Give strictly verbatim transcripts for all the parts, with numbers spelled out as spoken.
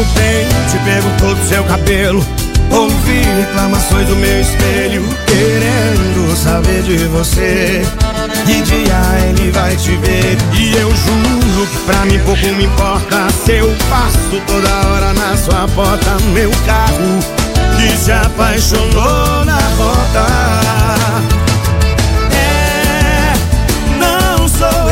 pente, perguntou do seu cabelo. Ouvi reclamações do meu espelho, querendo saber de você. Que dia ele vai te ver? E eu juro que pra mim pouco me importa se eu passo toda hora na sua porta. Meu carro que se apaixonou na rota. É, não sou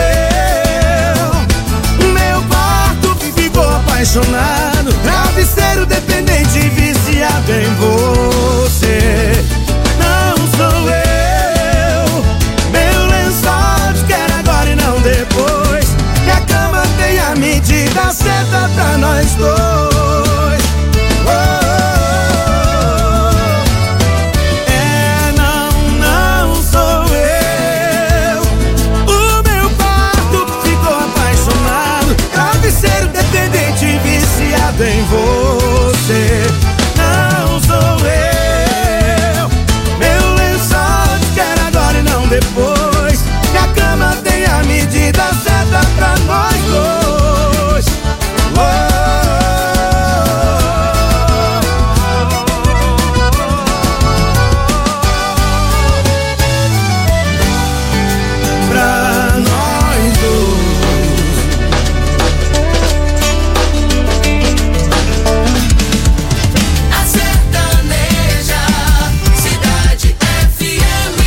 eu. Meu quarto ficou apaixonado, travesseiro dependente, viciado em você. Não sou eu. Meu lençol te quer agora e não depois. Minha cama tem a medida certa pra nós dois. Oh, é, não, não sou eu. O meu quarto ficou apaixonado, travesseiro dependente, viciado em você. Não sou eu. Meu lençol te quer agora e não depois. Minha cama tem a medida certa pra nós dois. Oh. Pra nós dois. A Sertaneja, Cidade F M.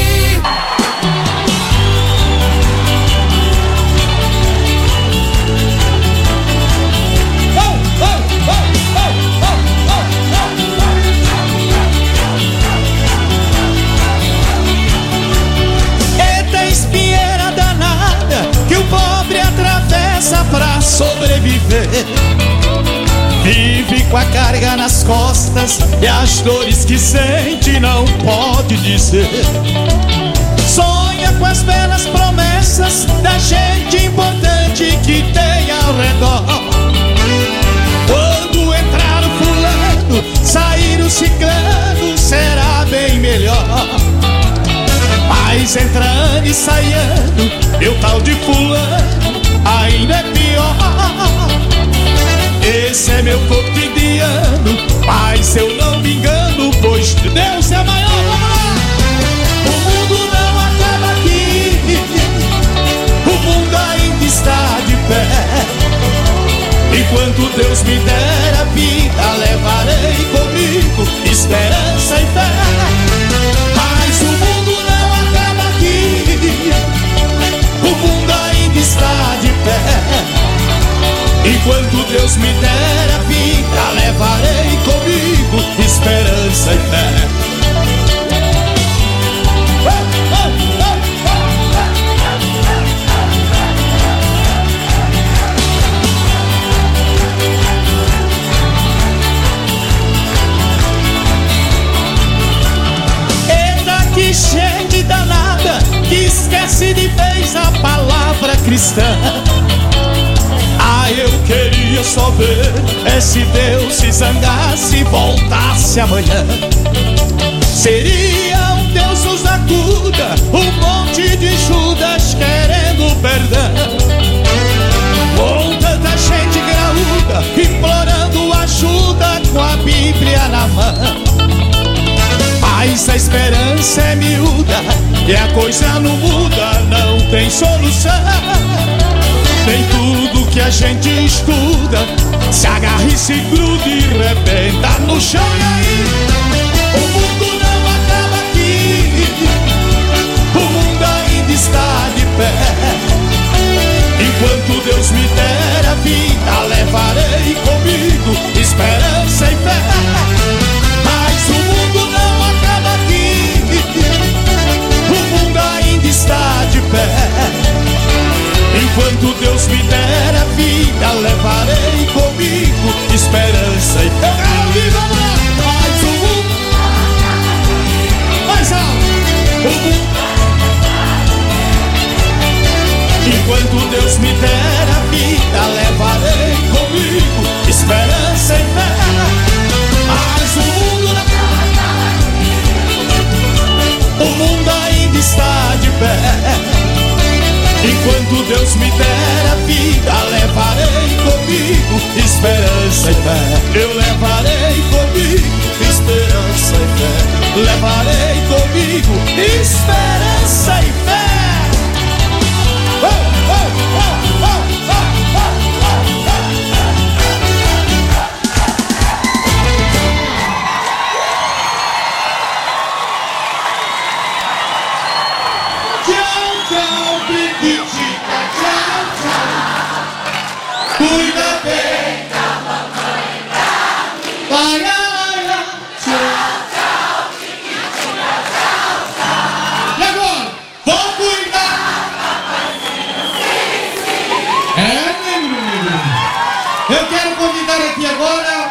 Eita espinheira danada que o pobre atravessa pra sobreviver. Vive com a carga nas costas e as dores que sente não pode dizer. Sonha com as belas promessas da gente importante que tem ao redor. Quando entrar o fulano, sair o ciclano, será bem melhor. Mas entrando e saindo, e o tal de fulano ainda é pior. Esse é meu cotidiano, mas eu não me engano, pois Deus é maior. Vamos lá! O mundo não acaba aqui, o mundo ainda está de pé. Enquanto Deus me der a vida, levarei comigo esperança e fé. Mas o mundo não acaba aqui, o mundo ainda está de pé. Enquanto Deus me der a vida, levarei comigo esperança e fé. Eita que gente danada, que esquece de vez a palavra cristã. Ah, eu queria só ver é se Deus se zangasse e voltasse amanhã. Seria um Deus nos acuda, um monte de Judas querendo perdão. Com tanta gente graúda, implorando ajuda com a Bíblia na mão. Mas a esperança é miúda e a coisa não muda, não tem solução. Nem tudo que a gente estuda se agarra e se gruda e rebenta no chão. E aí, o mundo não acaba aqui, o mundo ainda está de pé. Enquanto Deus me der a vida, levarei comigo esperança e fé. Mas o mundo não acaba aqui, o mundo ainda está de pé. Enquanto Deus me der a vida, levarei comigo esperança e fé. Mas o esperança e fé. Eu levarei comigo esperança e fé. Levarei comigo esperança e fé. Oh, oh, oh, oh, oh, oh, oh, tchau, tchau, Brinquitica, tchau, tchau. Cuida bem da mamãe e da mim. Vai, vai, vai. Tchau, tchau, Brinquitica, tchau, tchau. E agora? Vou cuidar. É, menino. Eu quero convidar aqui agora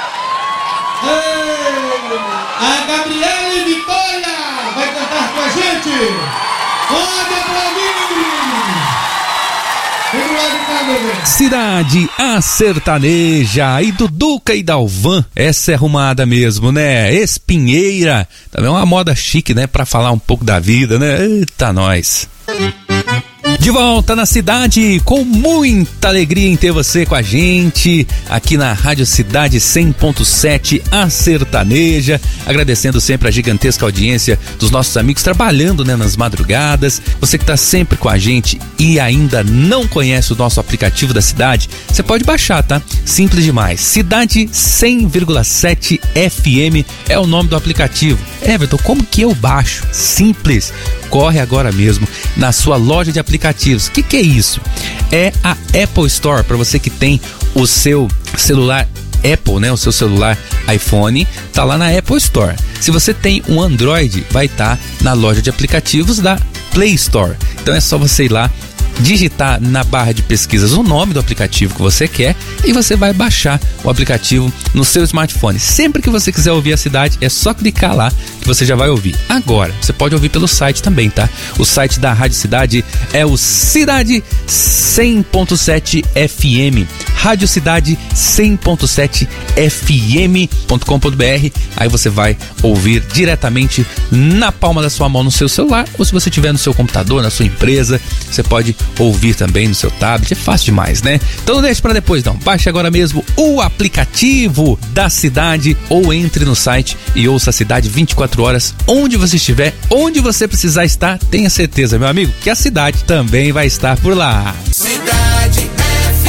ei, a Gabriela Vitória. Vai cantar com a gente. Pode aplaudir, menino. Vem do lado de cá, meu bem. Cidade a Sertaneja e Duduca e Dalvan, essa é arrumada mesmo, né? Espinheira, também é uma moda chique, né? Pra falar um pouco da vida, né? Eita, nós. De volta na cidade, com muita alegria em ter você com a gente, aqui na Rádio Cidade cem ponto sete, a Sertaneja, agradecendo sempre a gigantesca audiência dos nossos amigos trabalhando, né, nas madrugadas. Você que está sempre com a gente e ainda não conhece o nosso aplicativo da cidade, você pode baixar, tá? Simples demais. Cidade cem vírgula sete F M é o nome do aplicativo. Everton, como que eu baixo? Simples. Corre agora mesmo na sua loja de aplicativos. O que, que é isso? É a Apple Store, para você que tem o seu celular Apple, né? O seu celular iPhone, tá lá na Apple Store. Se você tem um Android, vai estar tá na loja de aplicativos da Play Store. Então é só você ir lá, digitar na barra de pesquisas o nome do aplicativo que você quer e você vai baixar o aplicativo no seu smartphone. Sempre que você quiser ouvir a cidade, é só clicar lá que você já vai ouvir. Agora, você pode ouvir pelo site também, tá? O site da Rádio Cidade é o Cidade cem ponto sete F M, Rádio Cidade cem ponto sete F M ponto com ponto B R. Aí você vai ouvir diretamente na palma da sua mão no seu celular, ou se você tiver no seu computador, na sua empresa, você pode ouvir também no seu tablet. É fácil demais, né? Então não deixe para depois não. Baixe agora mesmo o aplicativo da cidade ou entre no site e ouça a cidade vinte e quatro horas, onde você estiver, onde você precisar estar. Tenha certeza, meu amigo, que a cidade também vai estar por lá. Cidade F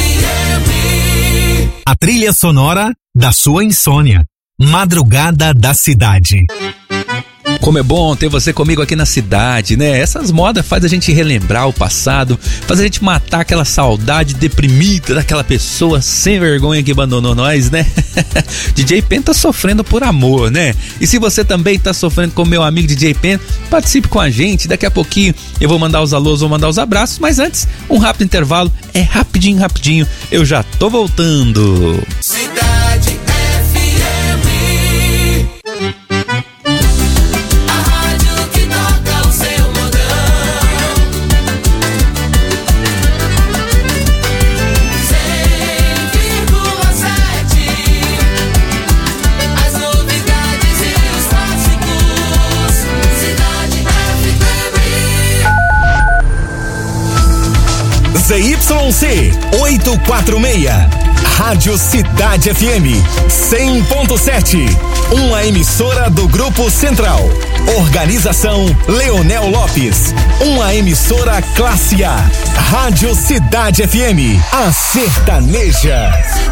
M. A trilha sonora da sua insônia. Madrugada da Cidade. Como é bom ter você comigo aqui na cidade, né? Essas modas faz a gente relembrar o passado, faz a gente matar aquela saudade deprimida daquela pessoa sem vergonha que abandonou nós, né? D J Pen tá sofrendo por amor, né? E se você também tá sofrendo com o meu amigo D J Pen, participe com a gente. Daqui a pouquinho eu vou mandar os alôs, vou mandar os abraços, mas antes, um rápido intervalo. É rapidinho, rapidinho, eu já tô voltando. Cidade F M. A rádio que toca o seu modão. cem vírgula sete. As novidades e os clássicos. Cidade F M. Z Y C oitocentos e quarenta e seis. Rádio Cidade F M cem ponto sete. Uma emissora do Grupo Central. Organização Leonel Lopes. Uma emissora classe A. Rádio Cidade F M. A Sertaneja.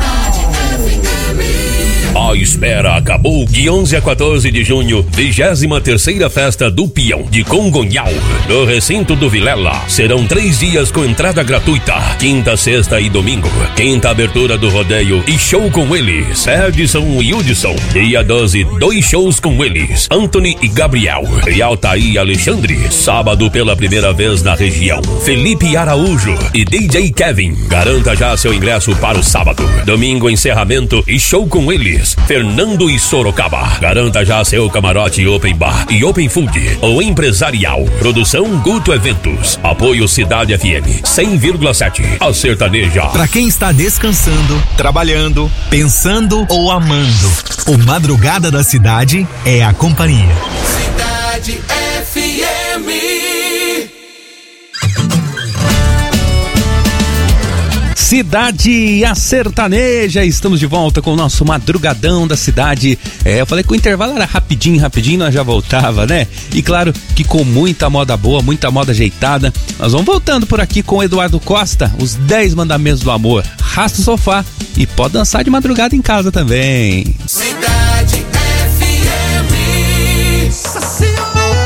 A espera acabou. De onze a quatorze de junho, vigésima terceira Festa do Peão de Congonhal, no recinto do Vilela. Serão três dias com entrada gratuita, quinta, sexta e domingo. Quinta, abertura do rodeio e show com eles, Edson e Hudson. Dia doze, dois shows com eles, Anthony e Gabriel. E Altair e Alexandre. Sábado, pela primeira vez na região, Felipe Araújo e D J Kevin. Garanta já seu ingresso para o sábado. Domingo, encerramento e show com eles, Fernando e Sorocaba. Garanta já seu camarote Open Bar e Open Food ou empresarial. Produção Guto Eventos. Apoio Cidade F M cem vírgula sete. A Sertaneja. Para quem está descansando, trabalhando, pensando ou amando, o Madrugada da Cidade é a companhia. Cidade F M. Cidade a Sertaneja, estamos de volta com o nosso Madrugadão da Cidade. É, eu falei que o intervalo era rapidinho, rapidinho, nós já voltava, né? E claro que com muita moda boa, muita moda ajeitada, nós vamos voltando por aqui com o Eduardo Costa, os dez mandamentos do amor. Rasta o sofá e pode dançar de madrugada em casa também. Cidade F M. Saci.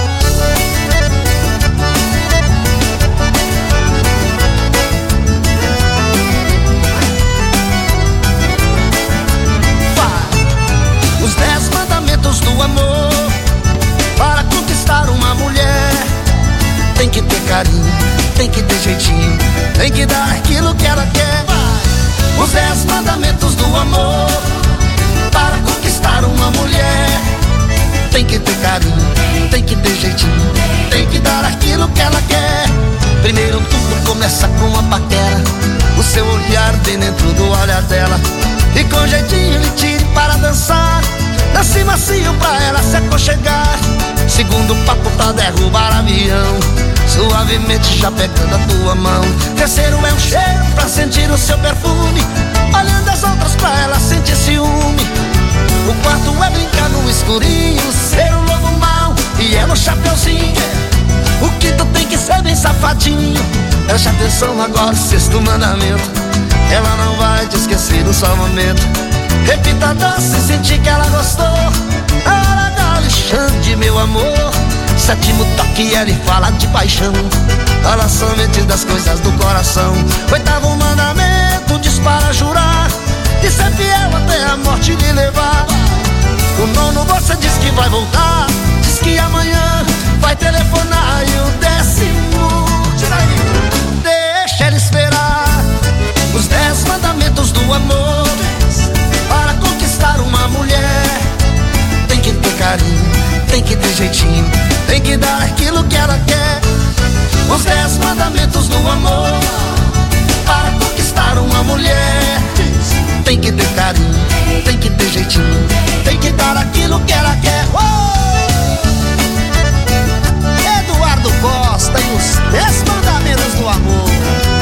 Do amor, para conquistar uma mulher, tem que ter carinho, tem que ter jeitinho, tem que dar aquilo que ela quer. Os dez mandamentos do amor, para conquistar uma mulher, tem que ter carinho, tem que ter jeitinho, tem que dar aquilo que ela quer. Primeiro tudo começa com uma paquera, o seu olhar bem dentro do olhar dela, e com jeitinho lhe tire para dançar. Dance macio pra ela se aconchegar. Segundo papo pra derrubar avião, suavemente já pegando a tua mão. Terceiro é um cheiro pra sentir o seu perfume, olhando as outras pra ela sentir ciúme. O quarto é brincar no escurinho, ser um lobo mau e ela o chapeuzinho. O quinto tem que ser bem safadinho. Preste atenção agora, o sexto mandamento, ela não vai te esquecer no só momento. Repita doce e sentir que ela gostou. A hora da Alexandre, meu amor. Sétimo toque, ele fala de paixão, fala somente das coisas do coração. Oitavo mandamento, diz para jurar e ser fiel até a morte lhe levar. O nono você diz que vai voltar, diz que amanhã vai telefonar. E o décimo, tira aí, deixa ele esperar. Os dez mandamentos do amor, para conquistar uma mulher, tem que ter carinho, tem que ter jeitinho, tem que dar aquilo que ela quer. Os dez mandamentos do amor, para conquistar uma mulher, tem que ter carinho, tem que ter jeitinho, tem que dar aquilo que ela quer. Oh! Eduardo Costa e os dez mandamentos do amor.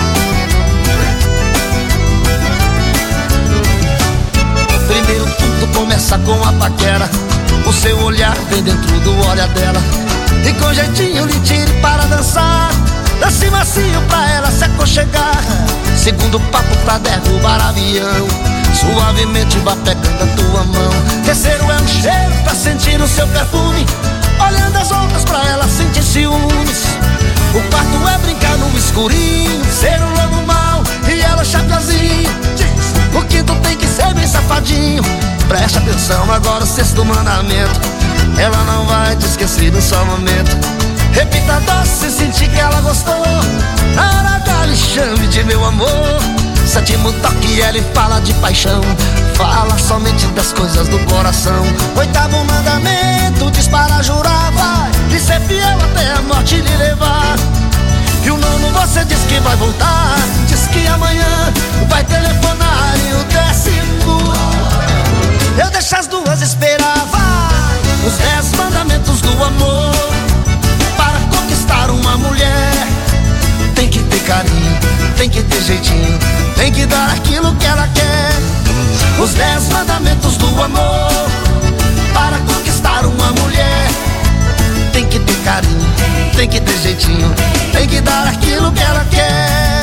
Primeiro tudo começa com a paquera, o seu olhar vem dentro do olhar dela, e com jeitinho lhe tire para dançar. Dance macio pra ela se aconchegar. Segundo papo pra derrubar avião, suavemente vá pegando a tua mão. Terceiro é um cheiro pra sentir o seu perfume, olhando as outras pra ela sentir ciúmes. O quarto é brincar no escurinho, ser um lobo mau e ela chapeuzinho. O quinto tem que ser bem safadinho. Preste atenção agora, o sexto mandamento, ela não vai te esquecer no só momento. Repita doce e sentir que ela gostou. Na hora da lhe chame de meu amor. Sétimo toque, ele fala de paixão, fala somente das coisas do coração. Oitavo mandamento, diz para jurar, vai e ser fiel até a morte lhe levar. E o nono você diz que vai voltar, diz que amanhã vai telefonar. E o décimo, eu deixo as duas esperar, vai. Os dez mandamentos do amor, para conquistar uma mulher, tem que ter carinho, tem que ter jeitinho, tem que dar aquilo que ela quer. Os dez mandamentos do amor, para conquistar uma mulher, tem que ter carinho, tem que ter jeitinho, tem que dar aquilo que ela quer.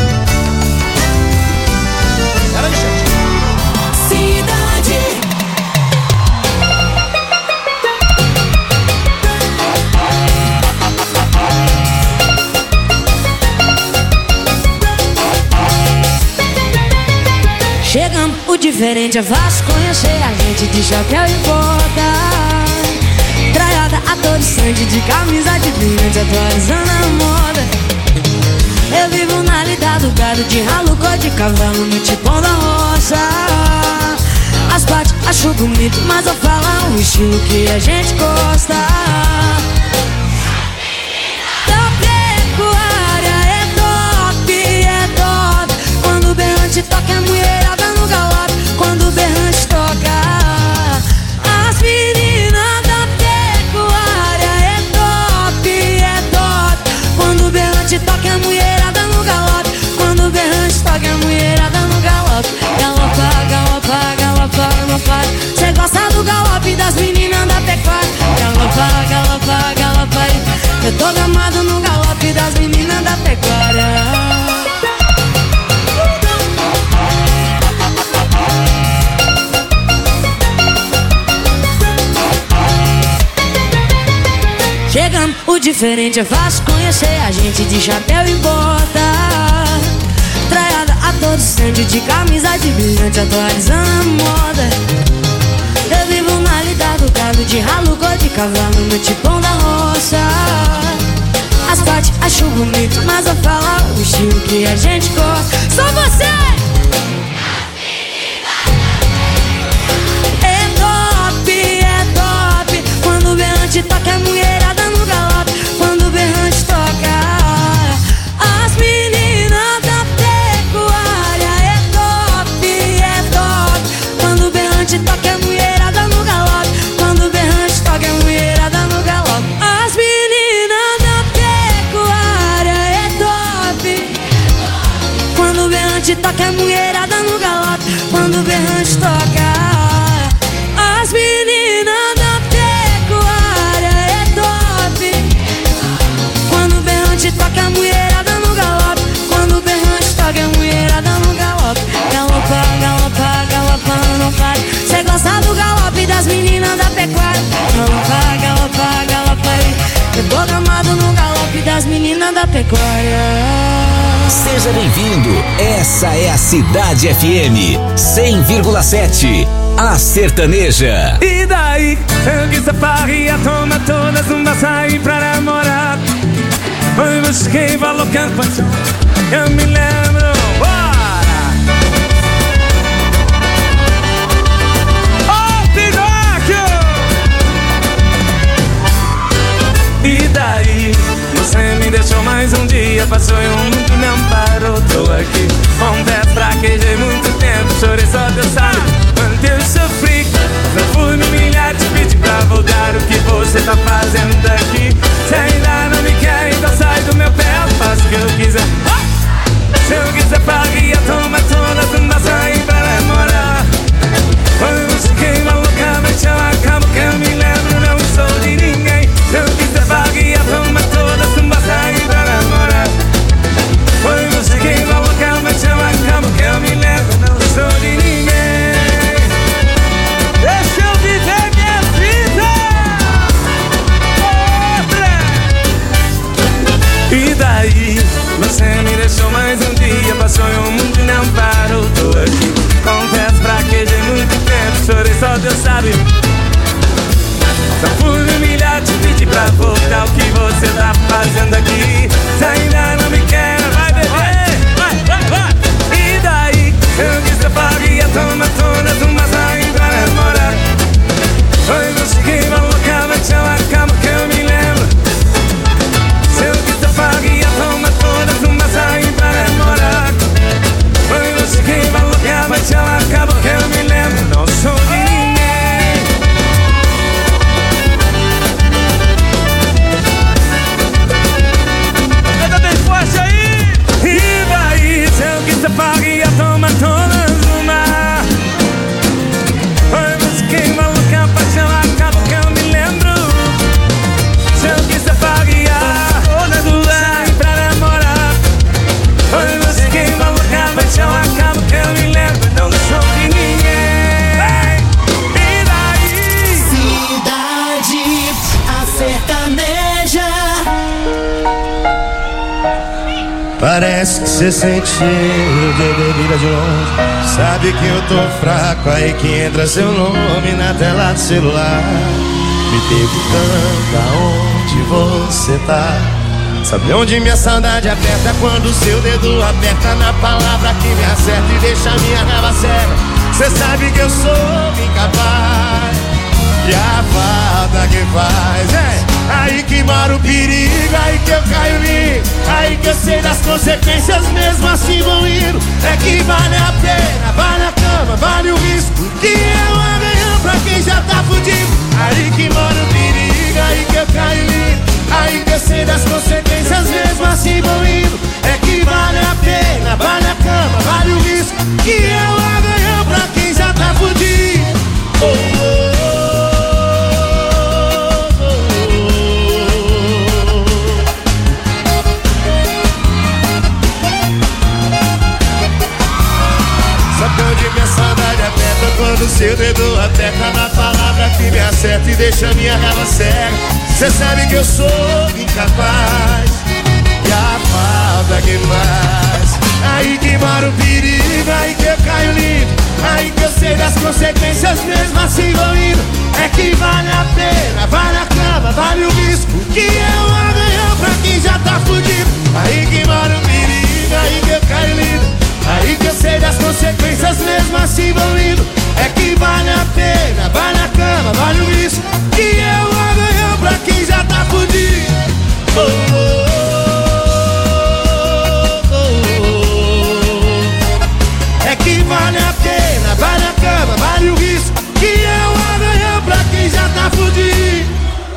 Cidade. Chegamos, o diferente é fácil conhecer a gente de chapéu e bota, traiada, atorissante, de camisa de brilhante, atualizando a moda. Eu vivo na lida do gado, de ralo, cor de cavalo, no tipão da roça. As partes acho bonito, mas eu falo o estilo que a gente gosta. Da pecuária é top, é top. Quando o berrante toca, a mulherada no galope. Quando o berrante toca, as meninas da pecuária é top, é top. Quando o berrante toca, a mulherada no galope. Quando o berrante toca, a mulher diferente é fácil conhecer a gente de chapéu e bota. Traiada a todo instante, de camisa de brilhante, atualizando a moda. Eu vivo na lida do gado, de ralo, cor de cavalo, no tipão da roça. Asfalto, acho bonito, mas eu falo o estilo que a gente gosta. Só você! É top, é top. Quando o berrante toca, a mulherada no galope. Quando o berrante toca, as meninas da pecuária. É top, é top. Quando o berrante toca, a mulherada no galope. Quando o berrante toca, a mulherada no galope. As meninas da pecuária. É top. Quando o berrante toca, a mulherada no galope. Quando o berrante toca, as meninas da pecuária. É top. Quando o berrante toca, a mulherada no galope. Quando o berrante toca, a mulherada no galope. Galopa, galopa, galopa, não para. Cê gosta do galope das meninas da pecuária. Galopa, galopa, galopa aí. Eu tô gamado no galope das meninas da pecuária. Seja bem-vindo, essa é a Cidade F M cem vírgula sete, a sertaneja. E daí, eu quis a parria, toma todas uma sair pra namorar. Foi você quem falou que aconteceu, eu me lembro, bora! Ô, Pinóquio! E daí, você me deixou mais um dia, passou e o mundo não parou. Tô aqui, confesso, fraquejei muito tempo, chorei só Deus sabe quanto eu sofri. Não fui me humilhar, te pedir pra voltar. O que você tá fazendo aqui? Se ainda não me quer, então sai do meu pé, eu faço o que eu quiser. Se eu quiser parria, toma todas, não dá sair pra namorar. Quando você queima loucamente, eu acabo que eu me lembro, não sou de ninguém. Se eu quiser parria, toma todas, não dá sair pra namorar. Quando você queima loucamente, eu acabo que eu me lembro, não sou de ninguém. Deixa eu viver minha vida. Outra. E daí, você me deixou mais um dia, passou e o mundo não parou. Tô aqui, confesso, fraquejei muito tempo, chorei só Deus sabe. Só fui me humilhar, te pedir pra voltar. O que você tá fazendo aqui? Se ainda não me quer, vai beber, vai, vai, vai. E daí, eu quis a parria, toma todas uma sair pra namorar. Foi você quem falou loucamente, eu acabo que eu me lembro. Se eu quis a parria, toma todas uma sair pra namorar. Foi você quem falou loucamente, eu acabo que eu me lembro. Não sou de ninguém. Canta bem forte aí. E daí, se eu quis a parria, toma todas uma. Foi você quem falou que a paixão acaba que eu me lembro. Se eu quis a parria, todas uma pra namorar. Foi você quem falou que a paixão acaba que eu me lembro. Não sou de ninguém. E daí? Cidade, a sertaneja. Parece que cê sente cheiro de bebida de longe. Sabe que eu tô fraco, aí que entra seu nome na tela do celular. Me perguntando aonde você tá. Sabe onde minha saudade aperta? Quando seu dedo aperta na palavra que me acerta e deixa minha raiva cega. Cê sabe que eu sou incapaz. E a falta que faz é aí que mora o perigo, aí que eu caio nisso, aí que eu sei das consequências, mesmo assim vou indo. É que vale a pena, vale a cama, vale o risco, que é uma ganhão pra quem já tá fudido. Aí que mora o perigo, aí que eu caio nisso, aí que eu sei das consequências, mesmo assim vou indo. É que vale a pena, vale a cama, vale o risco, que é uma ganhão pra quem já tá fudido. Oh, oh. Sabe onde minha saudade aperta? Quando no seu dedo até cada palavra que me acerta e deixa minha raiva cega. Cê sabe que eu sou incapaz e a falta que faz. Aí que mora o perigo, aí que eu caio lindo, aí que eu sei das consequências mesmo assim vou indo. É que vale a pena, vale a cama, vale o risco que eu arranho pra quem já tá fudido. Aí que mora o perigo, aí que eu caio lindo, aí que eu sei das consequências mesmo assim vou indo. É que vale a pena, vale a cama, vale o risco que eu arranho pra quem já tá fudido. Oh, oh. Vale a pena, vale a cama, vale o risco que eu arranhão pra quem já tá fudido.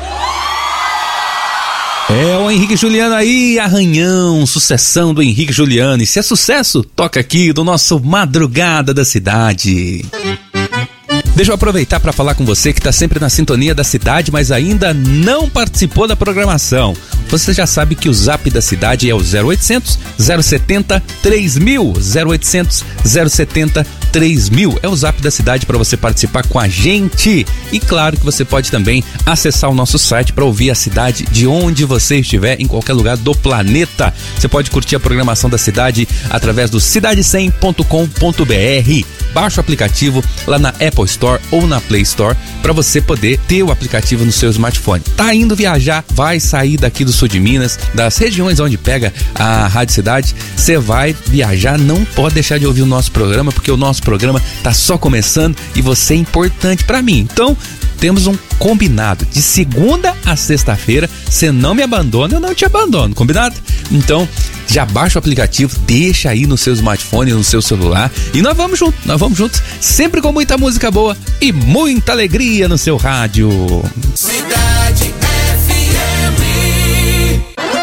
É o Henrique Juliano aí, Arranhão, sucessão do Henrique Juliano. E se é sucesso, toca aqui do nosso Madrugada da Cidade. Deixa eu aproveitar para falar com você que está sempre na sintonia da cidade, mas ainda não participou da programação. Você já sabe que o Zap da cidade é o zero oitocentos, zero setenta, três mil. zero oitocentos, zero setenta, três mil. É o Zap da cidade para você participar com a gente. E claro que você pode também acessar o nosso site para ouvir a cidade de onde você estiver, em qualquer lugar do planeta. Você pode curtir a programação da cidade através do cidade cem ponto com ponto b r. Baixa o aplicativo lá na Apple Store ou na Play Store para você poder ter o aplicativo no seu smartphone. Tá indo viajar, vai sair daqui do sul de Minas, das regiões onde pega a Rádio Cidade, você vai viajar, não pode deixar de ouvir o nosso programa, porque o nosso programa tá só começando e você é importante para mim. Então, temos um combinado, de segunda a sexta-feira, você não me abandona, eu não te abandono, combinado? Então, já baixa o aplicativo, deixa aí no seu smartphone, no seu celular e nós vamos juntos, nós vamos juntos, sempre com muita música boa e muita alegria no seu rádio. Cidade F M.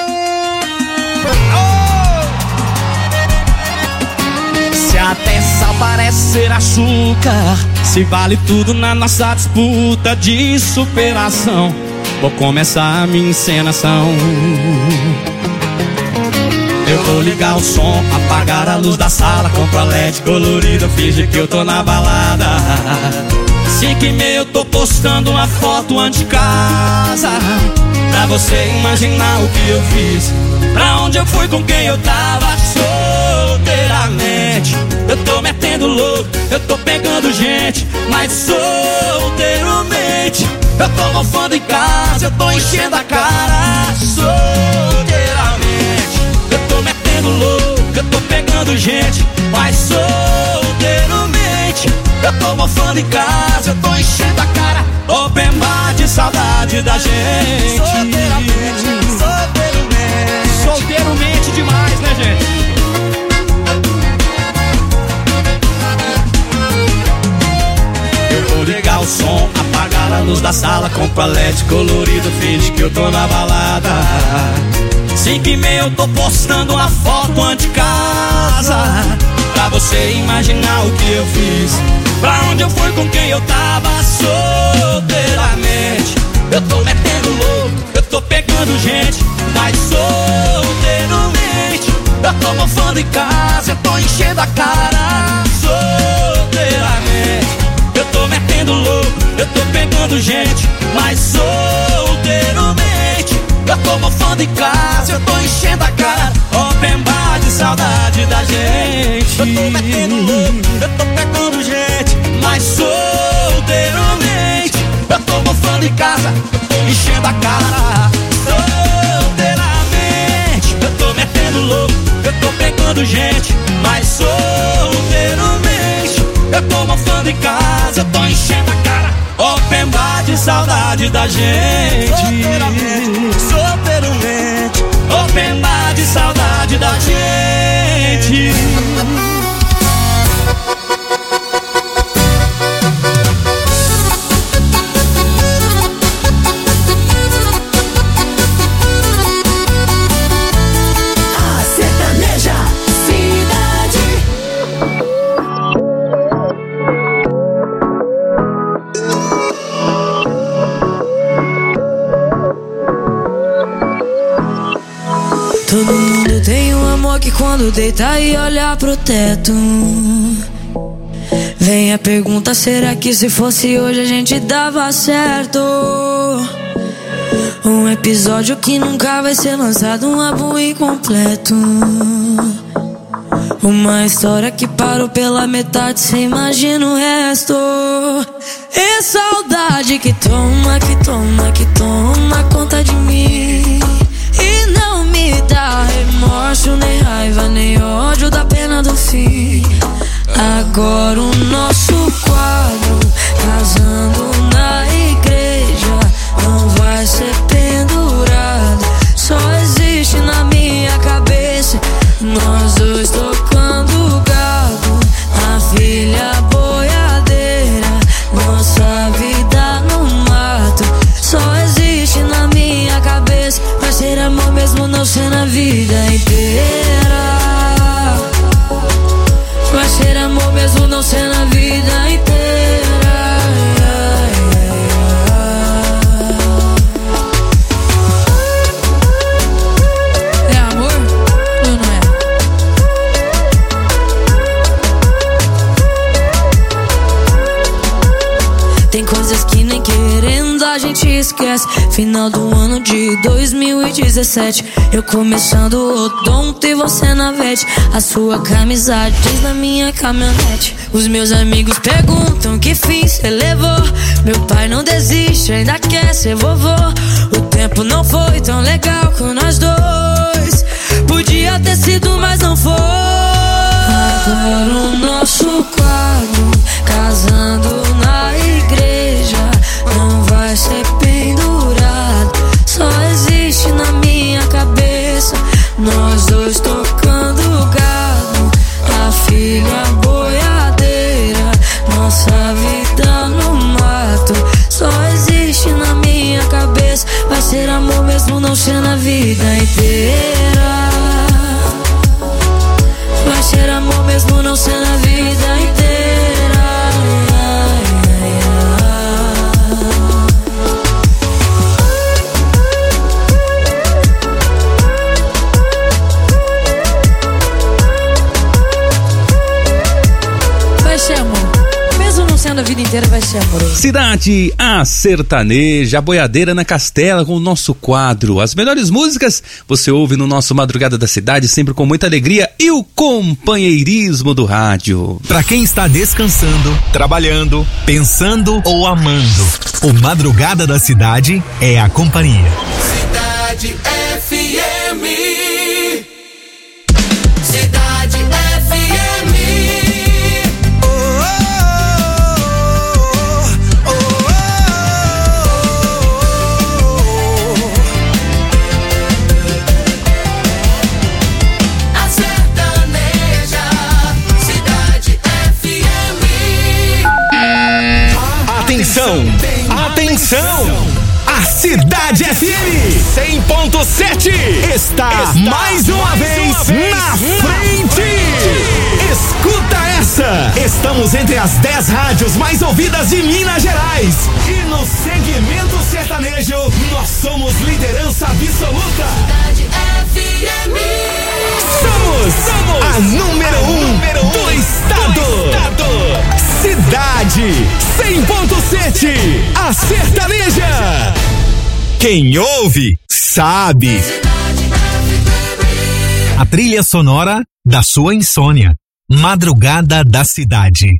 Se até sal parece ser açúcar, se vale tudo na nossa disputa de superação, vou começar a minha encenação. Eu vou ligar o som, apagar a luz da sala, compro a L E D colorida, finge que eu tô na balada. Cinco e meia eu tô postando uma foto antes de casa, pra você imaginar o que eu fiz, pra onde eu fui, com quem eu tava solteiramente. Eu tô metendo louco, eu tô pegando gente, mas solteiramente. Eu tô mofando em casa, eu tô enchendo a cara solteiramente. Eu tô metendo louco, eu tô pegando gente, mas solteiramente. Eu tô mofando em casa, eu tô enchendo a cara. Open bar de saudade da gente. Solteiramente, solteiramente. Solteiramente demais, né, gente? Eu vou ligar o som, apagar a luz da sala, compro a L E D colorido, finge que eu tô na balada. Cinco e meia eu tô postando uma foto antes de casa, pra você imaginar o que eu fiz, pra onde eu fui, com quem eu tava solteiramente. Eu tô metendo louco, eu tô pegando gente, mas solteiramente. Eu tô mofando em casa, eu tô enchendo a cara solteiramente. Eu tô metendo louco, eu tô pegando gente, mas solteiramente. Eu tô mofando em casa, eu tô enchendo a cara. Open bar de saudade da gente. Eu tô metendo louco, eu tô pegando gente, mas solteiramente. Eu tô mofando em casa, eu tô enchendo a cara solteiramente. Eu tô metendo louco, eu tô pegando gente, mas solteiramente. Eu tô mofando em casa, eu tô enchendo a cara. Open bar de saudade da gente. Solteiramente, solteiramente. Open bar de saudade da gente. A sertaneja cidade. Todo mundo tem um amor que quando deita e olha pro teto, vem Minha pergunta, será que se fosse hoje a gente dava certo? Um episódio que nunca vai ser lançado, um álbum incompleto. Uma história que parou pela metade, cê imagina o resto. E saudade que toma, que toma, que toma conta de mim. E não me dá remorso, nem raiva, nem ódio da pena do fim. Agora o nosso quadro, casando na igreja, não vai ser pendurado, só existe na minha cabeça. Nós dois tocando gado, a filha boiadeira, nossa vida no mato, só existe na minha cabeça. Vai ser amor mesmo não ser na vida inteira. Vai ser amor mesmo não ser na vida inteira. É amor ou não é? Tem coisas que nem querendo a gente esquece. Final do ano de dois mil e dezessete, eu começando o odonto e você na vete. A sua camisa jeans na minha caminhonete. Os meus amigos perguntam que fim cê levou. Meu pai não desiste, ainda quer ser vovô. O tempo não foi tão legal com nós dois. Podia ter sido, mas não foi. Agora o nosso quadro, casando na igreja, não vai ser pendurado, só existe na minha cabeça. Nós dois tocando gado, a filha boiadeira, nossa vida no mato, só existe na minha cabeça. Vai ser amor mesmo não ser na vida inteira. Vai ser amor mesmo não ser na vida inteira. Vai ser amor. Mesmo não sendo a vida inteira, vai ser amor. Cidade, a sertaneja, a boiadeira na Castela com o nosso quadro. As melhores músicas você ouve no nosso Madrugada da Cidade, sempre com muita alegria e o companheirismo do rádio. Pra quem está descansando, trabalhando, pensando ou amando, o Madrugada da Cidade é a companhia. Cidade F M. Cidade F M. A sertaneja. Cidade F M. Atenção! Atenção! A Cidade F M cem ponto sete está, está mais uma mais vez, uma vez na, na frente. frente. Escuta essa! Estamos entre as dez rádios mais ouvidas de Minas Gerais. E no segmento sertanejo, nós somos liderança absoluta. Cidade F M. Somos, somos a número, a um, número um do estado. do estado. Cidade cem ponto sete, a sertaneja. Quem ouve, sabe. A trilha sonora da sua insônia. Madrugada da Cidade.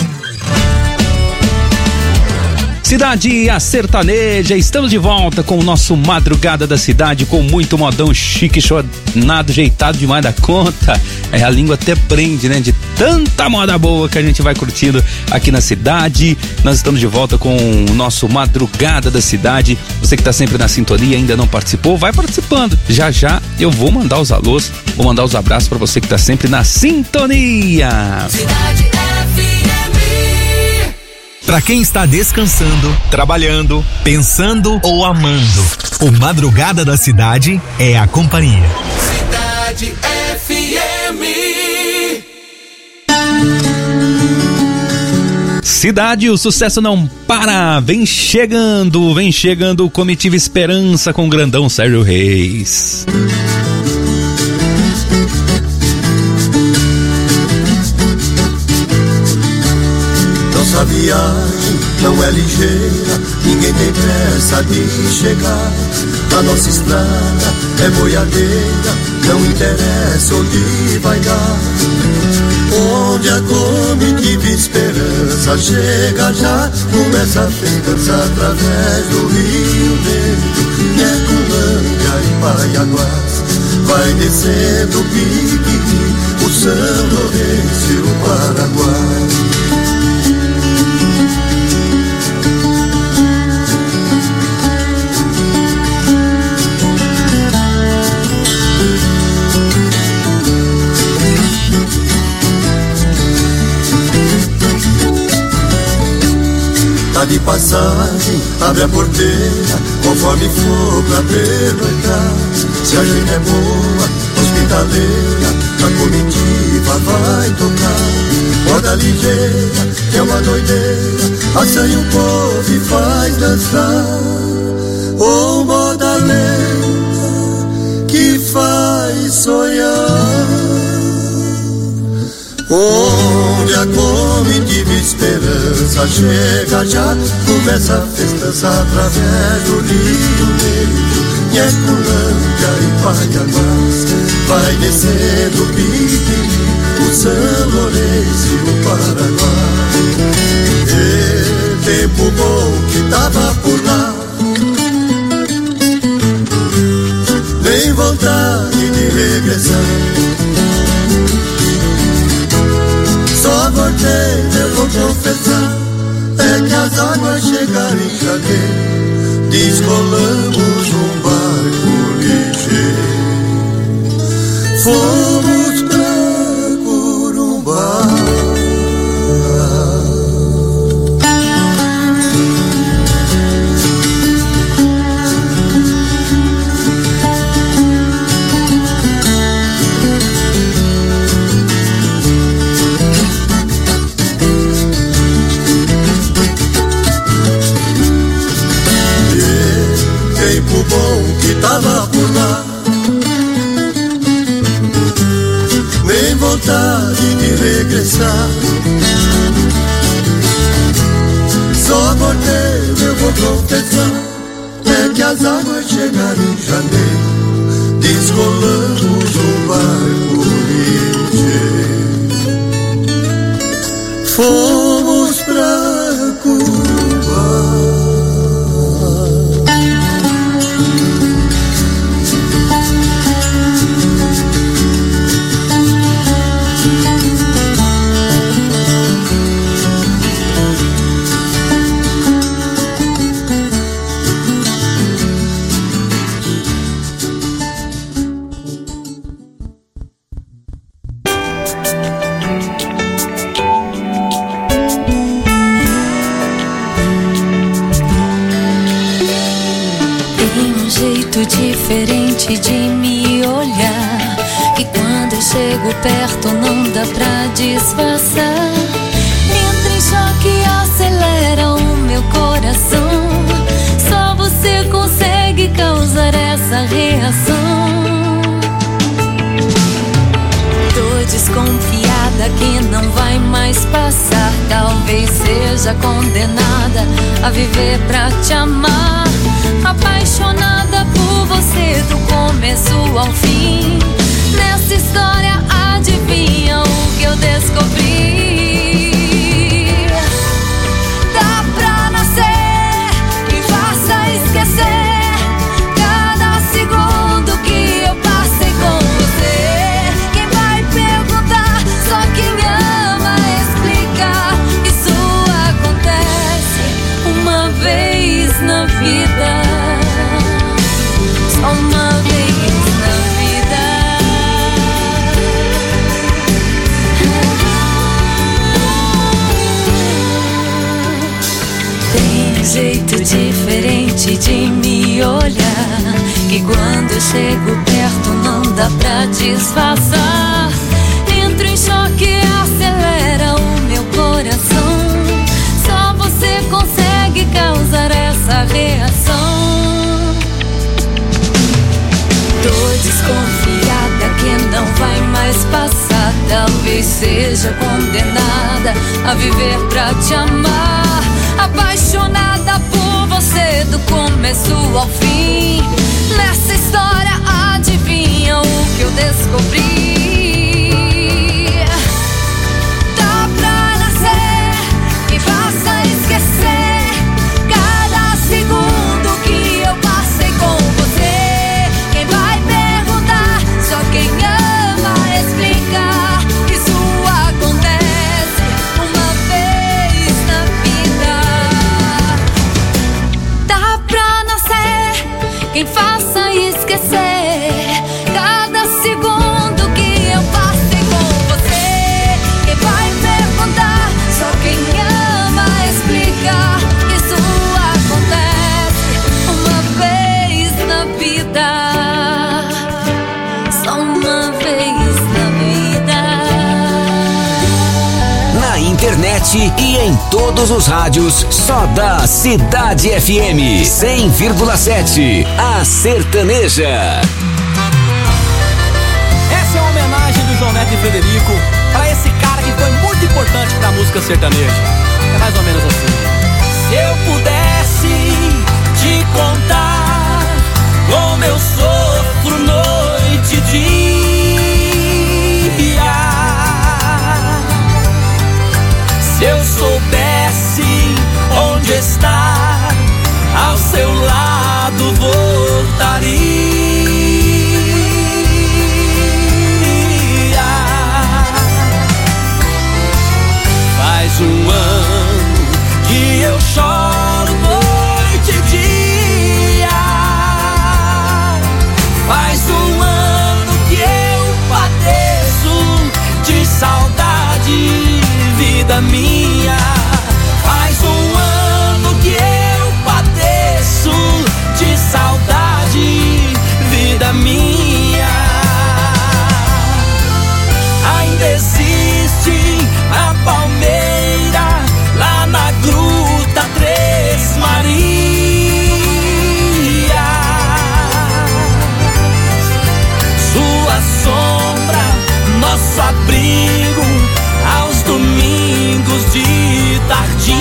Cidade, a sertaneja, estamos de volta com o nosso Madrugada da Cidade, com muito modão chique, chonado, jeitado demais da conta. É, a língua até prende, né? De tanta moda boa que a gente vai curtindo aqui na cidade. Nós estamos de volta com o nosso Madrugada da Cidade. Você que está sempre na sintonia, ainda não participou, vai participando. Já já eu vou mandar os alôs, vou mandar os abraços para você que está sempre na sintonia. Cidade F M. Para quem está descansando, trabalhando, pensando ou amando, o Madrugada da Cidade é a companhia. Cidade F M. Cidade, o sucesso não para, vem chegando, vem chegando o Comitiva Esperança com o grandão Sérgio Reis. Nossa viagem não é ligeira, ninguém tem pressa de chegar. A nossa estrada é boiadeira, não interessa onde vai dar. Onde a comitiva esperança chega já, começa a festança através do Rio Negro, Nheculândia e Paiaguás. Vai descendo o Piquiri, o São Lourenço e o Paraguai. Tá de passagem, abre a porteira, conforme for pra pernoitar. Se a gente é boa, hospitaleira, a comitiva vai tocar. Moda ligeira, é uma doideira, assanha o povo e faz dançar. Ou moda lenta, que faz sonhar. Onde a comitiva esperança chega já, começa a festança através do Rio Negro, Nheculândia e Paiaguás. Vai descendo o Piquiri, o São Lourenço e o Paraguai. E tempo bom que tava por lá, nem vontade de regressar. Só voltei, eu vou confessar, é que as águas chegaram em janeiro, descolamos um barco ligeiro, fomos pra Corumbá. Que tava por lá, nem vontade de regressar. Só voltei, eu vou confessar, é que as águas chegaram em janeiro, descolamos um barco ligeiro, fomos pra Cuba. Diferente de me olhar, e quando eu chego perto não dá pra disfarçar. Entra em choque e acelera o meu coração. Só você consegue causar essa reação. Tô desconfiada que não vai mais passar. Talvez seja condenada a viver pra te amar. Apaixonada por você do começo ao fim. Nessa história adivinha o que eu descobri. Dá pra nascer e faça esquecer cada segundo que eu passei com você. Quem vai perguntar, só quem ama explicar. Isso acontece uma vez na vida. Uma vez na vida. Tem um jeito diferente de me olhar, que quando eu chego perto não dá pra disfarçar. Entro em choque e acelera o meu coração. Só você consegue causar essa reação. Tô desconfiada que não vai mais passar. Talvez seja condenada a viver pra te amar. Apaixonada por você do começo ao fim. Nessa história adivinha o que eu descobri. Dá pra nascer e faça esquecer cada segundo que eu passei com você. Quem vai perguntar? Só quem ama explicar. Isso acontece uma vez na vida. Dá pra nascer quem faça esquecer cada segundo que eu passei com você. Quem vai perguntar? Só quem ama explicar. Isso acontece uma vez na vida. Só uma vez na vida. Na internet e em todos os rádios, só dá Cidade F M cem vírgula sete, a sertaneja. Essa é uma homenagem do João Neto e Frederico pra esse cara que foi muito importante pra música sertaneja. É mais ou menos assim. Se eu pudesse te contar como eu sofro noite e dia, se eu soubesse onde está, ao seu lado voltaria. Faz um ano que eu choro noite e dia. Faz um ano que eu padeço de saudade, vida minha. Faz um ano que eu padeço de saudade, vida minha. Ainda existe a palmeira lá na Gruta Três Marias. Sua sombra, nosso abrigo aos domingos de tardinha.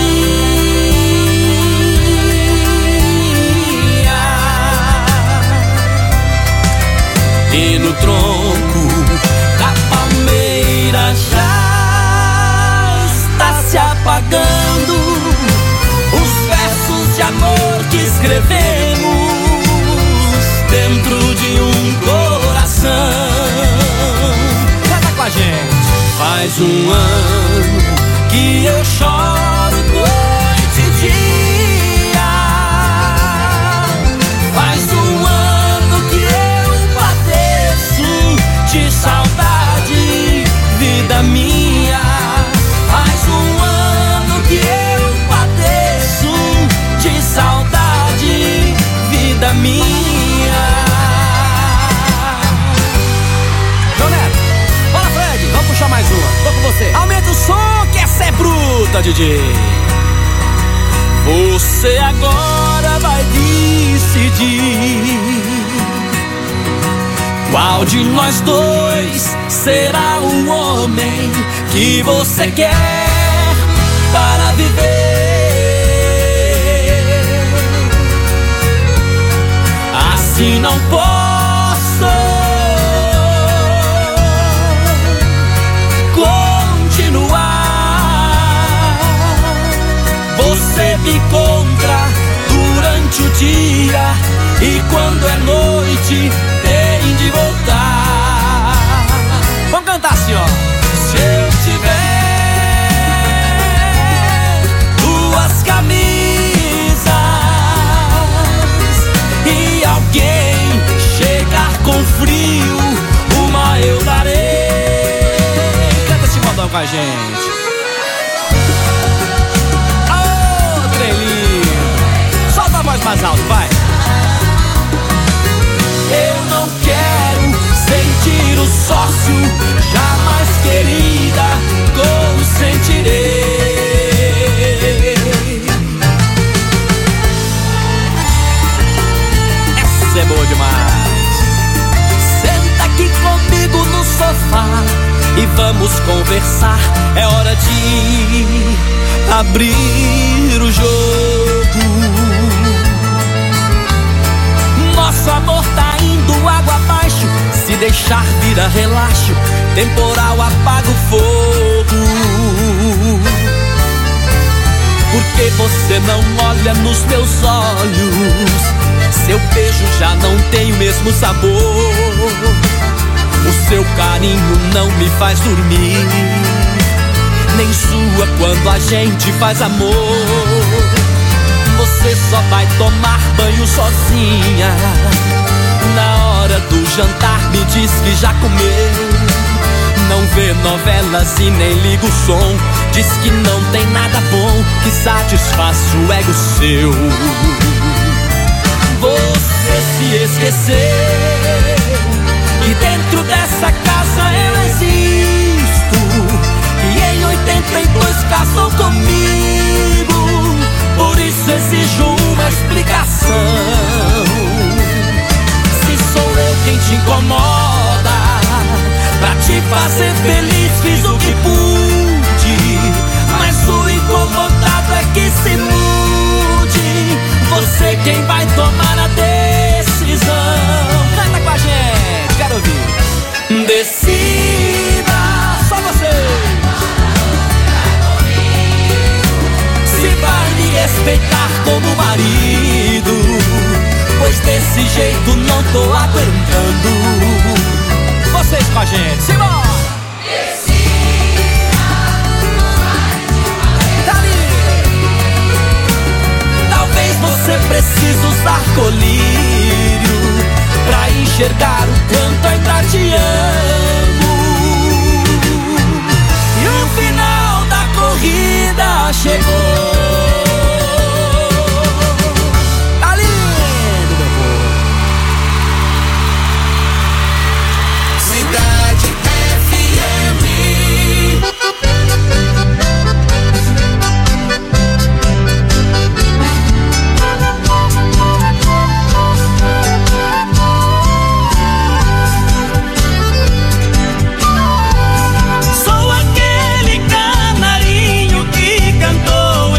E no tronco da palmeira já está se apagando os versos de amor que escrevemos dentro de um coração. Canta com a gente. Faz um ano que eu choro noite e dia. Faz um ano que eu padeço de saudade, vida minha. Faz um ano que eu padeço de saudade, vida minha. João Neto, fala Fred, vamos puxar mais uma, tô com você. Aumenta o som que essa é bruta, D J. Você agora vai decidir qual de nós dois será o homem que você quer para viver. Assim não posso continuar. Você me encontra durante o dia e quando é noite tem de voltar. Vamos cantar assim, ó. Se eu tiver duas camisas e alguém chegar com frio, uma eu darei. Canta esse modão com a gente. Ô, trelinho, solta a voz mais alto, vai. Eu não quero sentir o sócio, jamais querida, consentirei. Essa é boa demais. Senta aqui comigo no sofá e vamos conversar. É hora de abrir o jogo. Nosso amor tá indo água abaixo. Se deixar vira relaxo, temporal apaga o fogo. Porque você não olha nos meus olhos, seu beijo já não tem o mesmo sabor. O seu carinho não me faz dormir, nem sua quando a gente faz amor. Você só vai tomar banho sozinha, na hora do jantar me diz que já comeu. Não vê novelas e nem liga o som, diz que não tem nada bom que satisfaça o ego seu. Você se esqueceu que dentro dessa casa eu existo, que em oitenta e dois casou comigo. Por isso exijo uma explicação. Se sou eu quem te incomoda, pra te fazer feliz fiz o que pude, mas o incomodado é que se mude. Você quem vai tomar a decisão. Canta com a gente, quero ouvir. Decida, só você. Se vai me respeitar como marido, pois desse jeito não tô aguentando. Vocês com a gente, simbora! Talvez você precise usar colírio pra enxergar o quanto ainda te amo. E o final da corrida chegou. Tá lindo, meu povo. Cidade F M. Sou aquele canarinho que cantou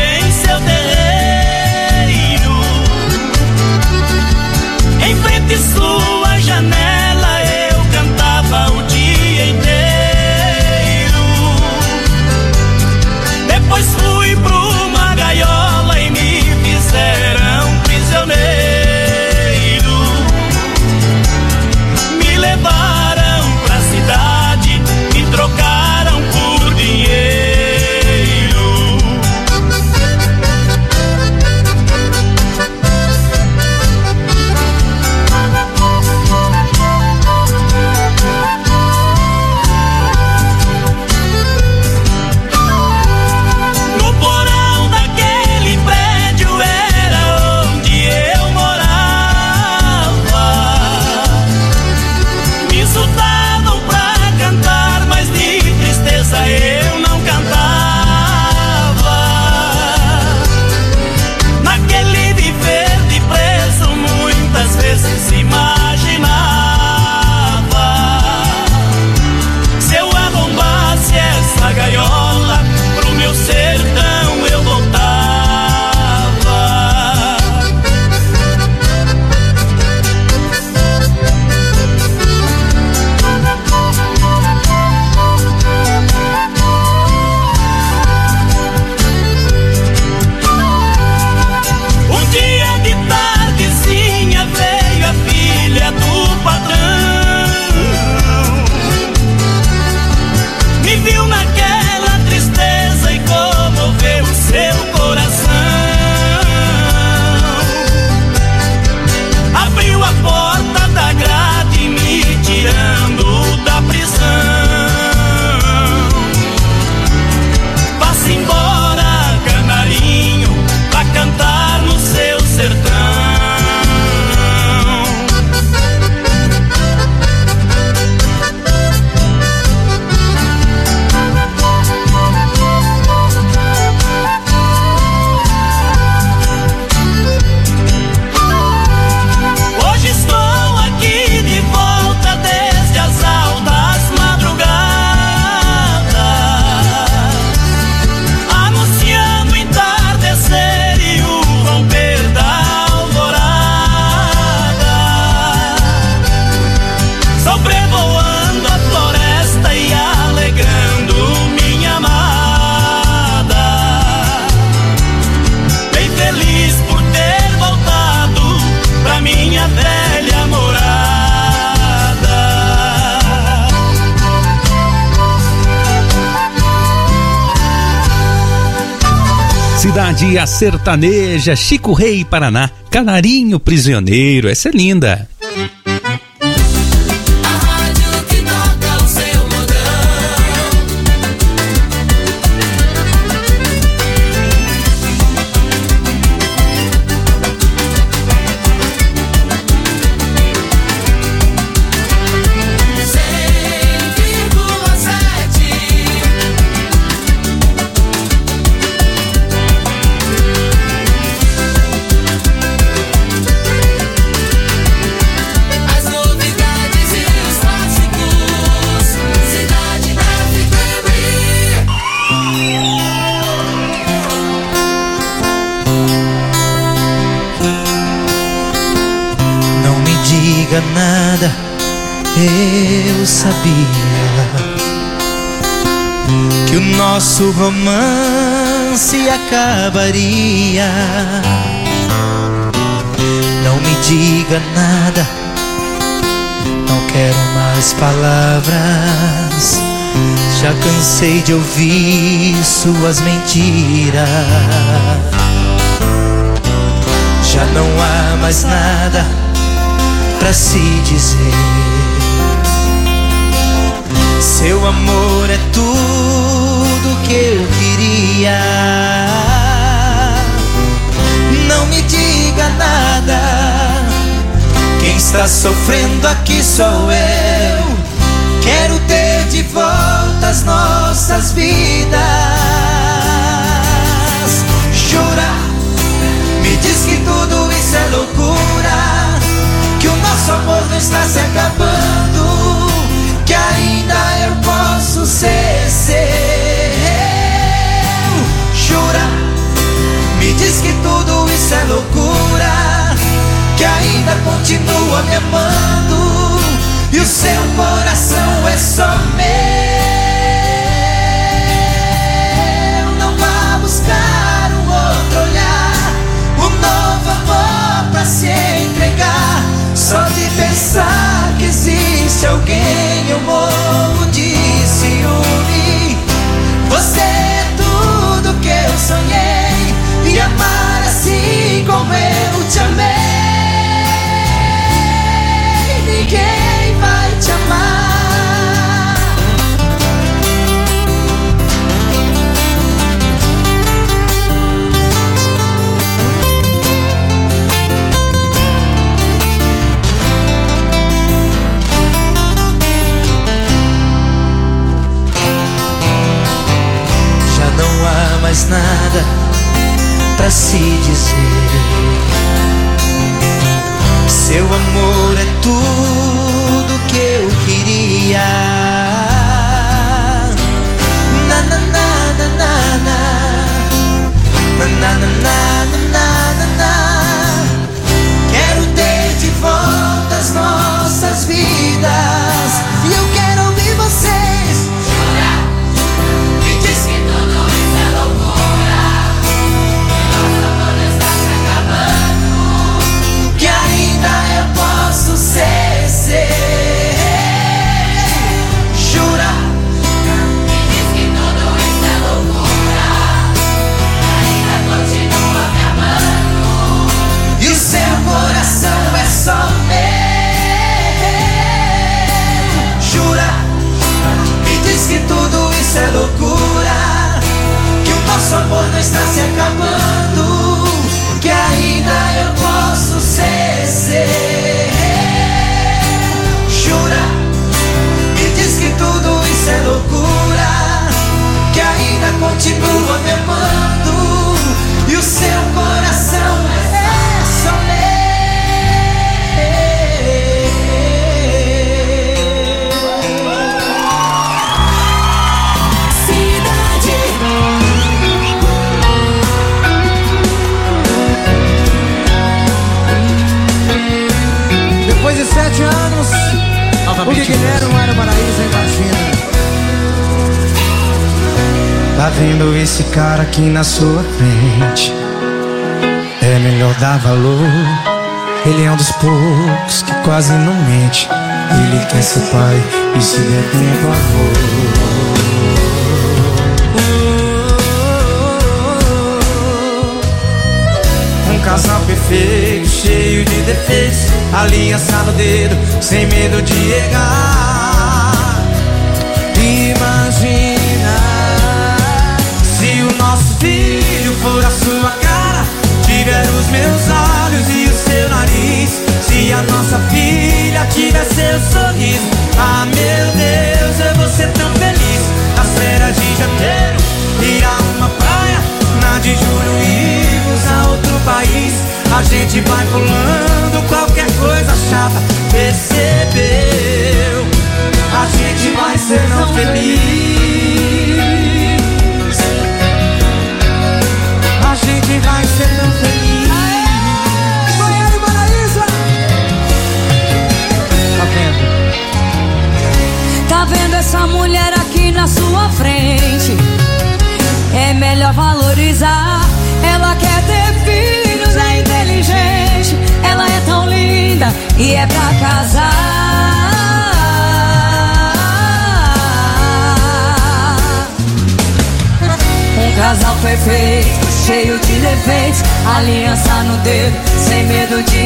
Cidade a Sertaneja, Chico Rei, Paraná, Canarinho Prisioneiro, essa é linda. Nada, eu sabia que o nosso romance acabaria. Não me diga nada, não quero mais palavras. Já cansei de ouvir suas mentiras. Já não há mais nada pra se dizer. Seu amor é tudo que eu queria. Não me diga nada, quem está sofrendo aqui sou eu. Quero ter de volta as nossas vidas. Jura, me diz que tudo isso é loucura, que o nosso amor não está se acabando, que ainda eu posso ser seu. Jura, me diz que tudo isso é loucura, que ainda continua me amando, e o seu coração é só meu. Não vá buscar um outro olhar, um novo amor pra se entregar. Só de pensar que existe alguém eu morro de ciúme. Você é tudo que eu sonhei, e amar assim como eu te amei, ninguém vai te amar. Mais nada pra se dizer. Seu amor é tudo que eu queria. Na na na na na na na na na na na na. Quero ter de volta as nossas vidas, e eu quero ouvir vocês. Jura, me diz que tudo isso é loucura, nosso amor não está se acabando, que ainda eu posso ser seu. Jura, me diz que tudo isso é loucura, que ainda continua me amando, e o seu coração é só meu. Jura, me diz que tudo isso é loucura, que o nosso amor não está se acabando, que ainda eu posso ser seu. Jura, me diz que tudo isso é loucura, que ainda continua me amando, e o seu coração é só meu. Depois de sete anos, o que quiseram era o paraíso, imagina. Tá vendo esse cara aqui na sua frente? É melhor dar valor. Ele é um dos poucos que quase não mente. Ele quer ser pai e se der tempo avô. feio, cheio de defeitos, aliança no dedo, sem medo de errar. Imagina se o nosso filho for a sua cara, tiver os meus olhos e o seu nariz. Se a nossa filha tiver seu sorriso, ah meu Deus, eu vou ser tão feliz. Nas férias de janeiro, ir a uma praia, na de julho irmos a outro país. A gente vai pulando qualquer coisa chata, percebeu? A gente vai ser tão feliz. A gente vai ser tão feliz. Goiânia e Paraíso. Tá vendo? Tá vendo essa mulher aqui na sua frente? É melhor valorizar. Ela quer ter filhos, é inteligente. Ela é tão linda e é pra casar. Um casal perfeito, cheio de defeitos, aliança no dedo, sem medo de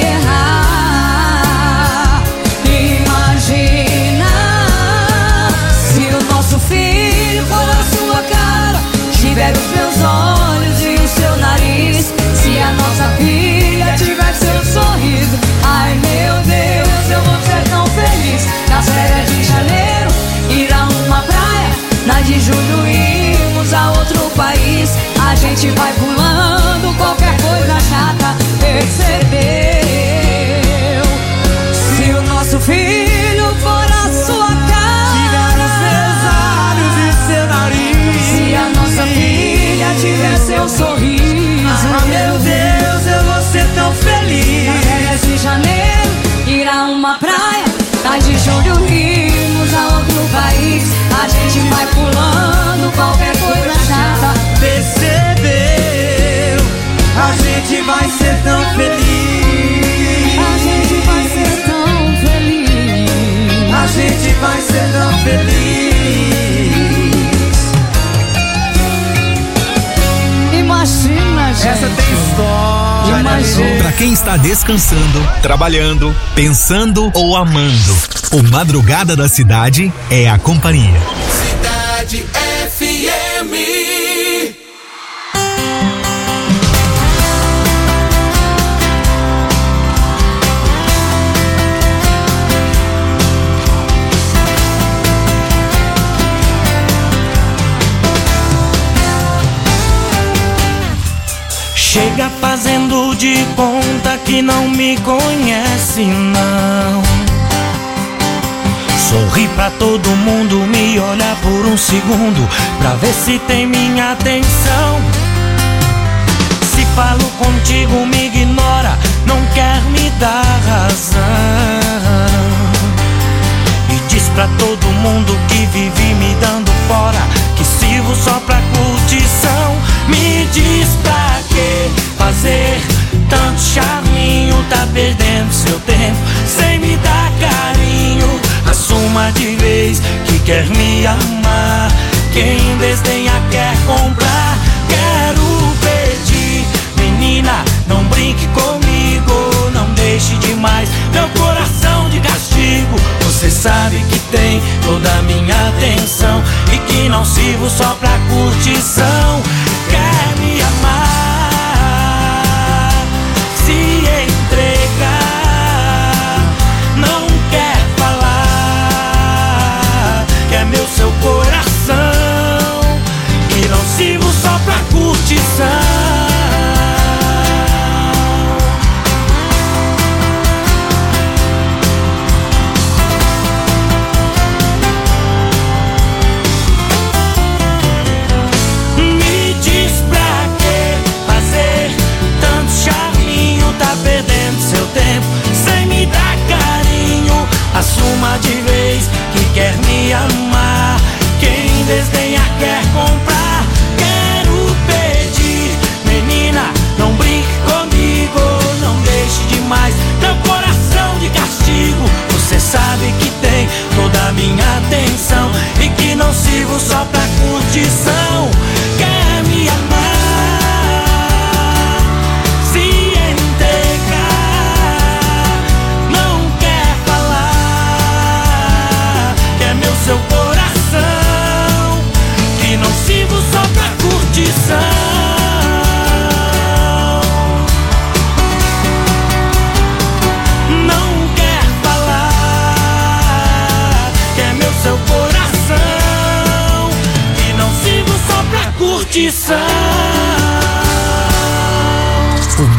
errar. Imagina se o nosso filho for a sua cara, tiver os meus olhos e o seu nariz. Se a nossa filha tiver seu sorriso, ai meu Deus, eu vou ser tão feliz. Nas férias de janeiro, ir a uma praia, na de julho irmos a outro país. A gente vai pulando qualquer coisa chata, percebeu? Se o nosso filho for a sua cara, tiver os seus olhos e o seu nariz. se a nossa filha tiver seu sorriso, ah meu Deus, eu vou ser tão feliz. nas férias de janeiro, ir a uma praia, na de julho irmos a outro país. A gente vai pulando qualquer coisa chata, percebeu? A gente vai ser tão feliz. a gente vai ser tão feliz. A gente vai ser tão feliz. Imagina, gente. Essa tem história. Imagina. Pra quem está descansando, trabalhando, pensando ou amando, o Madrugada da Cidade é a companhia. Cidade F M. Chega fazendo de conta que não me conhece, não. Sorri pra todo mundo, me olha por um segundo, pra ver se tem minha atenção. Se falo contigo, me ignora, não quer me dar razão. E diz pra todo mundo que vive me dando fora, que sirvo só pra curtição. Me diz pra que fazer tanto charminho, tá perdendo seu tempo sem me dar carinho. Assuma de vez que quer me amar, quem desdenha quer comprar. Quero pedir, menina, não brinque comigo, não deixe demais meu coração de castigo. Você sabe que tem toda a minha atenção e que não sirvo só pra curtição. Quer me amar, se entregar, não quer falar que é meu seu coração, que não sirvo só pra curtição.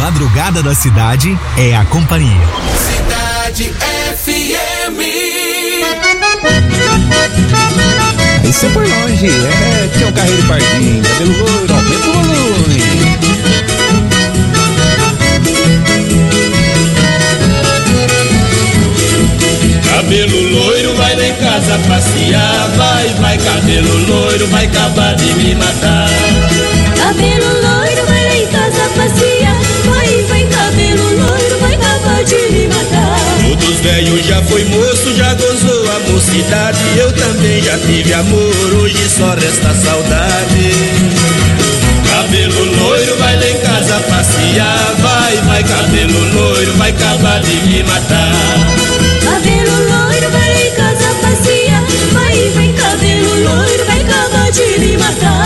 Madrugada da Cidade é a companhia. Cidade F M. Isso é por longe, é Tião Carreiro Pardinho, cabelo loiro, aumenta o volume. Cabelo loiro, vai lá em casa passear, vai, vai, cabelo loiro, vai acabar de me matar. Cabelo loiro, vai lá em casa passear, vai, vai, cabelo loiro, vai acabar de me matar. Todos velhos já foi moço, já gozou a mocidade, eu também já tive amor, hoje só resta saudade. Cabelo loiro, vai lá em casa passear, vai, vai, cabelo loiro, vai acabar de me matar. Cabelo loiro, vai lá em casa passear, vai, vai, cabelo loiro, vai acabar de me matar.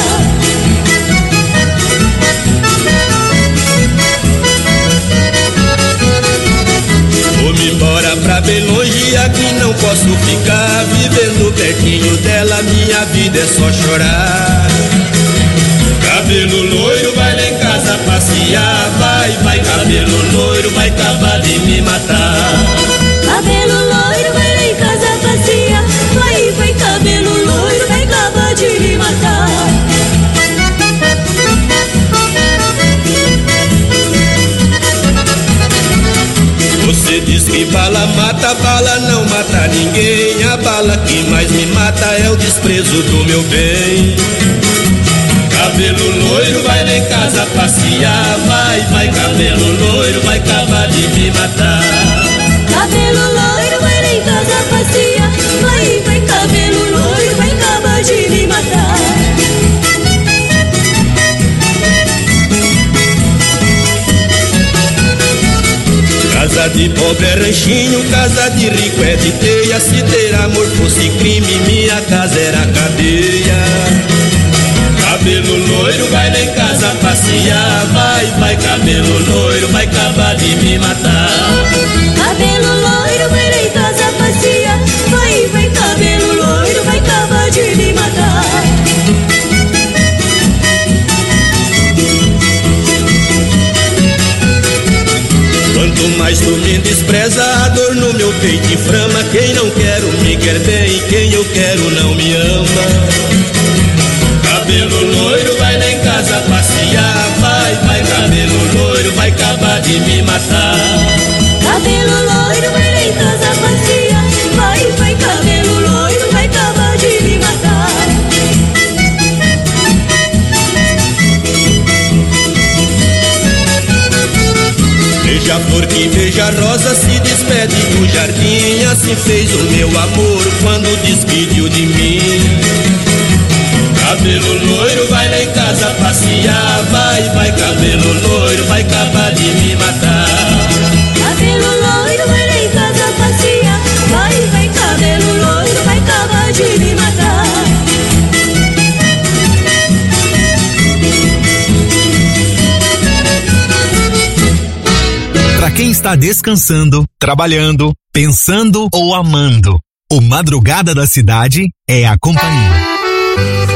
Vou-me embora pra bem longe, aqui não posso ficar, vivendo pertinho dela, minha vida é só chorar. Cabelo loiro, vai lá em casa passear, vai, vai, cabelo loiro, vai acabar de me matar. Cabelo loiro, vai lá em casa passear, vai, vai, cabelo loiro, vai acabar de me matar. Você diz que bala mata, bala não mata ninguém. A bala que mais me mata é o desprezo do meu bem. Cabelo loiro, vai lá em casa passear, vai, vai, cabelo loiro, vai acabar de me matar. Cabelo loiro, vai lá em casa passear, vai, vai, cabelo loiro, vai acabar de me matar. Casa de pobre é ranchinho, casa de rico é de teia. Se ter amor fosse crime, minha casa era cadeia. Cabelo loiro, vai lá em casa passear, vai, vai, cabelo loiro, vai acabar de me matar. Cabelo loiro, vai lá em casa passear, vai, vai, cabelo loiro, vai acabar de me matar. Quanto mais tu me despreza, a dor no meu peito inflama. Quem não quero me quer bem, quem eu quero não me ama. Cabelo loiro, vai lá em casa passear, vai, vai, cabelo loiro, vai acabar de me matar. Cabelo loiro, vai lá em casa passear, vai, vai, cabelo loiro, vai acabar de me matar. Veja a flor que veja a rosa, se despede do jardim. Assim fez o meu amor quando despediu de mim. Cabelo loiro, vai lá em casa passear, vai, vai, cabelo loiro, vai acabar de me matar. Cabelo loiro, vai lá em casa passear, vai, vai, cabelo loiro, vai acabar de me matar. Pra quem está descansando, trabalhando, pensando ou amando, o Madrugada da Cidade é a companhia.